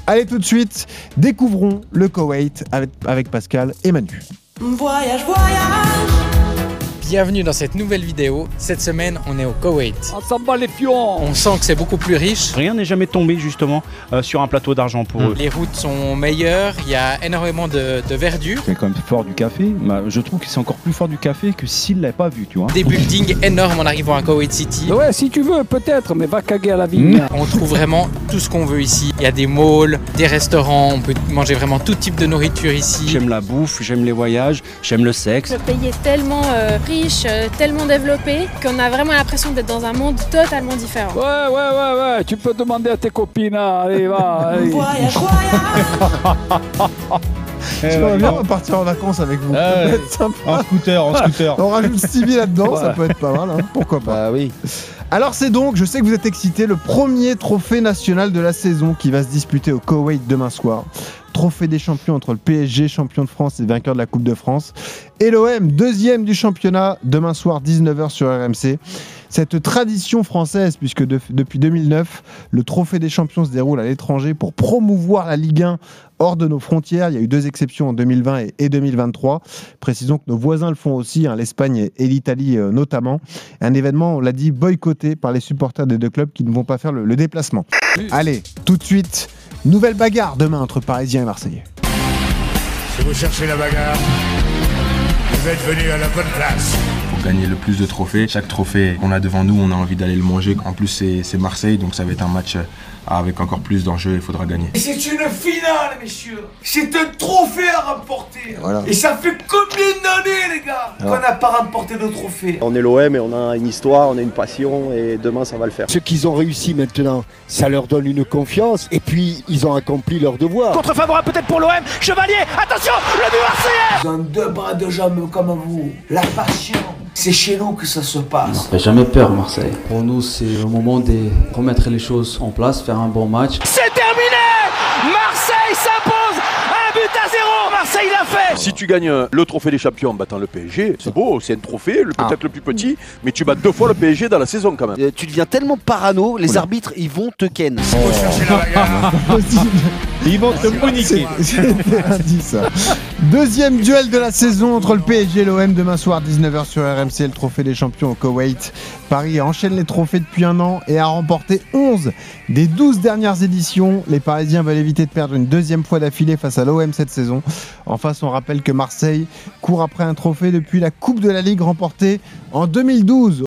Allez tout de suite, découvrons le Koweït avec Pascal et Manu. Voyage. Bienvenue dans cette nouvelle vidéo. Cette semaine, on est au Koweït. On s'en bat les pions. On sent que c'est beaucoup plus riche. Rien n'est jamais tombé justement sur un plateau d'argent pour eux. Les routes sont meilleures, il y a énormément de verdure. C'est quand même fort du café. Je trouve que c'est encore plus fort du café que s'il ne l'avait pas vu, tu vois. Des buildings énormes en arrivant à Koweït City. Ouais, si tu veux, peut-être, mais va caguer à la vigne. On trouve vraiment tout ce qu'on veut ici. Il y a des malls, des restaurants, on peut manger vraiment tout type de nourriture ici. J'aime la bouffe, j'aime les voyages, j'aime le sexe. Le pays est tellement riche, tellement développé, qu'on a vraiment l'impression d'être dans un monde totalement différent. Ouais, tu peux demander à tes copines, allez, va. Allez. Voyage. J'aimerais bien partir en vacances avec vous. Ça peut être sympa. En scooter. On rajoute Stevie là-dedans, ça peut être pas mal, hein. Pourquoi pas. Bah oui. Alors c'est donc, je sais que vous êtes excités, le premier trophée national de la saison qui va se disputer au Koweït demain soir. Trophée des champions entre le PSG, champion de France et vainqueur de la Coupe de France, et l'OM, deuxième du championnat, demain soir 19h sur RMC. Cette tradition française, puisque depuis 2009, le Trophée des champions se déroule à l'étranger pour promouvoir la Ligue 1 hors de nos frontières. Il y a eu 2 exceptions en 2020 et 2023. Précisons que nos voisins le font aussi, hein, l'Espagne et l'Italie notamment. Un événement, on l'a dit, boycotté par les supporters des deux clubs qui ne vont pas faire le déplacement. Allez, tout de suite, nouvelle bagarre demain entre Parisiens et Marseillais. Si vous cherchez la bagarre, vous êtes venu à la bonne place. Pour gagner le plus de trophées, chaque trophée qu'on a devant nous, on a envie d'aller le manger. En plus, c'est Marseille, donc ça va être un match avec encore plus d'enjeux, il faudra gagner. Et c'est une finale, messieurs. C'est un trophée à remporter. Voilà. Et ça fait combien d'années, les gars, qu'on n'a pas remporté de trophée? On est l'OM et on a une histoire, on a une passion et demain ça va le faire. Ce qu'ils ont réussi maintenant, ça leur donne une confiance et puis ils ont accompli leur devoir. Contre-favorable peut-être pour l'OM. Chevalier, attention, le but marseillais. Ils ont 2 bras de jambes comme vous. La passion, c'est chez nous que ça se passe. On ne fait jamais peur Marseille. Pour nous, c'est le moment de remettre les choses en place, faire un bon match. C'est terminé. Marseille s'impose. 1-0, Marseille l'a fait. Si tu gagnes le trophée des champions en battant le PSG, c'est beau, c'est un trophée, peut-être le plus petit, mais tu bats 2 fois le PSG dans la saison quand même. Tu deviens tellement parano, les arbitres ils vont te ken. Si vous cherchez la bagarre, Ils vont te paniquer. C'était lundi, ça. Deuxième duel de la saison entre le PSG et l'OM demain soir 19h sur RMC, le trophée des champions au Koweït. Paris enchaîne les trophées depuis un an et a remporté 11 des 12 dernières éditions. Les Parisiens veulent éviter de perdre une deuxième fois d'affilée face à l'OM cette saison. En face, on rappelle que Marseille court après un trophée depuis la Coupe de la Ligue remportée en 2012.